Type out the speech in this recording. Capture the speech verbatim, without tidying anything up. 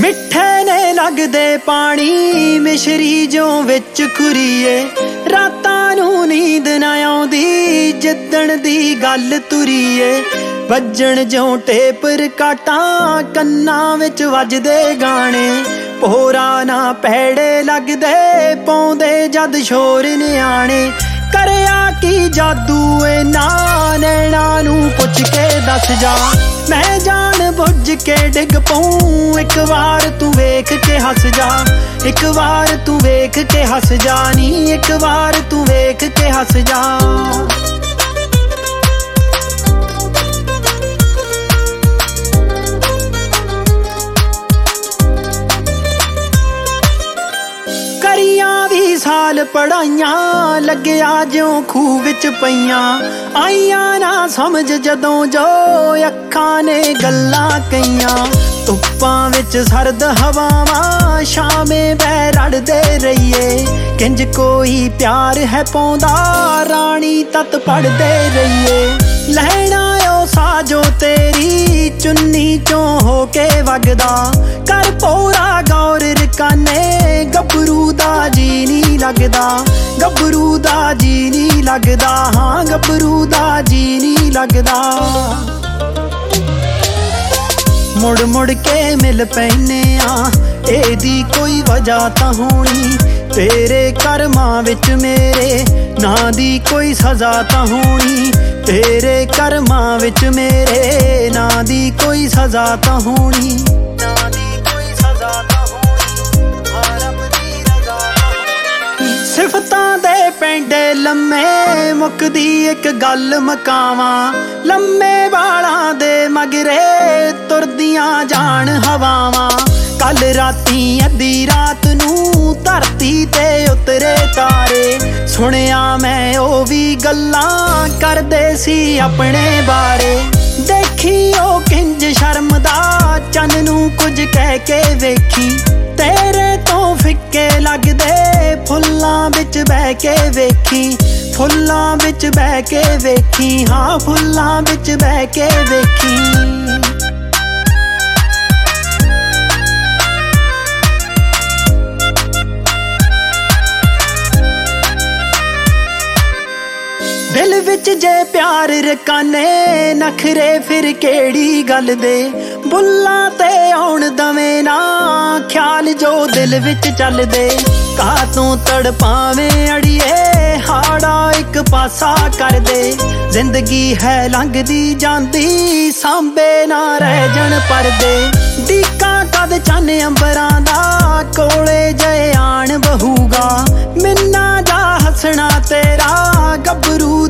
मिठे ने लगदे पानी मिश्री जो विच खुरीए रातां नूं नींद ना आउंदी जिद्दण दी गल तुरीए वजण जो टेप रिकाटां कन्नां विच वजदे गाने पोरा ना पैड़े लगदे पाउंदे जद शोर निआणे करिया की जादू ए ना नैना नूं पुछ के दस जा मैं जान बुझ के डिग पाऊं एक बार तू वेख के हस जा एक बार तू वेख के हस जा नी एक बार तू वेख के हस जा साल पढ़ाइयां लग्या ज्यों खूह विच पईयां आईयां ना समझ जदों जो अखां ने गल्लां कईयां धुप्पां विच सर्द हवावां शामे बह रड़दे रहिए किंज कोई प्यार है पौंदा रानी तत पढ़दे रहिए लहना ओ साजो तेरी चुन्नी चों होके वगदा कर पोरा गौर रिकाने गबरू दा जी नी लगदा गबरू दा जी नी लगदा हाँ गबरू दा जी नी लगदा मुड़ मुड़ के मिल पैने आ एदी कोई वजह तां होनी तेरे कर्मां विच मेरे ना दी कोई सजा तां होनी तेरे कर्मां विच मेरे ना दी कोई सजा तां होनी ना दी कोई सजा तां होनी हाँ रब दी रज़ा तां होनी सिफतां दे पेंडे लम्मे मुकदी एक गल मकावां लम्मे वालां दे मगरे तुरदियां जान हवावां कल राती अद्धी रात नूं धरती ते उतरे तारे सुनिया मैं ओ भी गल्लां करदे सी अपने बारे देखी ओ किंज शर्मदा चन नूं कुछ कह के वेखी तेरे तो फिक्के लगदे फुल्लां विच बह के वेखी फुल्लां विच बह के वेखी हाँ फुल्लां विच बह के वेखी दिल विच जे प्यार रकाने नखरे फिर केड़ी गल दे बुल्ला ते आउण दवें ना ख्याल जो दिल विच चल दे कातों तड़पावें अड़िए हाड़ा एक पासा कर दे जिंदगी है लंघदी जांदी सांबे ना रह जन परदे दीका कद चन अंबरां दा कोले जे आण बहूगा मिन्ना जा हसना तेरा गबरू